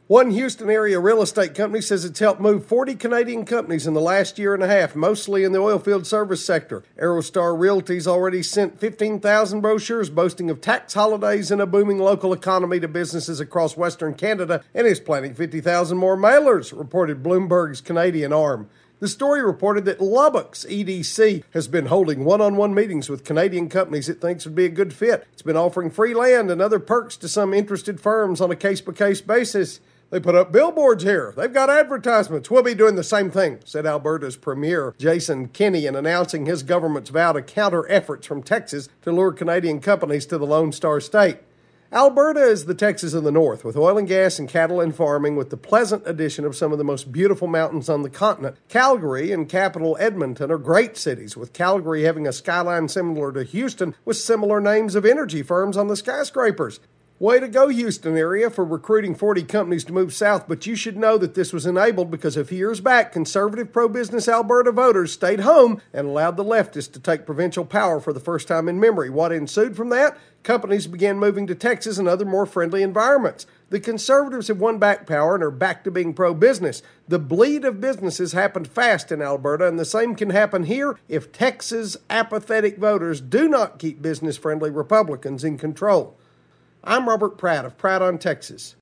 One Houston area real estate company says it's helped move 40 Canadian companies in the last year and a half, mostly in the oilfield service sector. Aerostar Realty's already sent 15,000 brochures boasting of tax holidays and a booming local economy to businesses across Western Canada and is planning 50,000 more mailers, reported Bloomberg's Canadian arm. The story reported that Lubbock's EDC has been holding one-on-one meetings with Canadian companies it thinks would be a good fit. It's been offering free land and other perks to some interested firms on a case-by-case basis. They put up billboards here. They've got advertisements. We'll be doing the same thing, said Alberta's Premier Jason Kenney in announcing his government's vow to counter efforts from Texas to lure Canadian companies to the Lone Star State. Alberta is the Texas of the North, with oil and gas and cattle and farming, with the pleasant addition of some of the most beautiful mountains on the continent. Calgary and capital Edmonton are great cities, with Calgary having a skyline similar to Houston with similar names of energy firms on the skyscrapers. Way to go, Houston area, for recruiting 40 companies to move south, but you should know that this was enabled because a few years back, conservative pro-business Alberta voters stayed home and allowed the leftists to take provincial power for the first time in memory. What ensued from that? Companies began moving to Texas and other more friendly environments. The conservatives have won back power and are back to being pro-business. The bleed of businesses happened fast in Alberta, and the same can happen here if Texas apathetic voters do not keep business-friendly Republicans in control. I'm Robert Pratt of Pratt on Texas.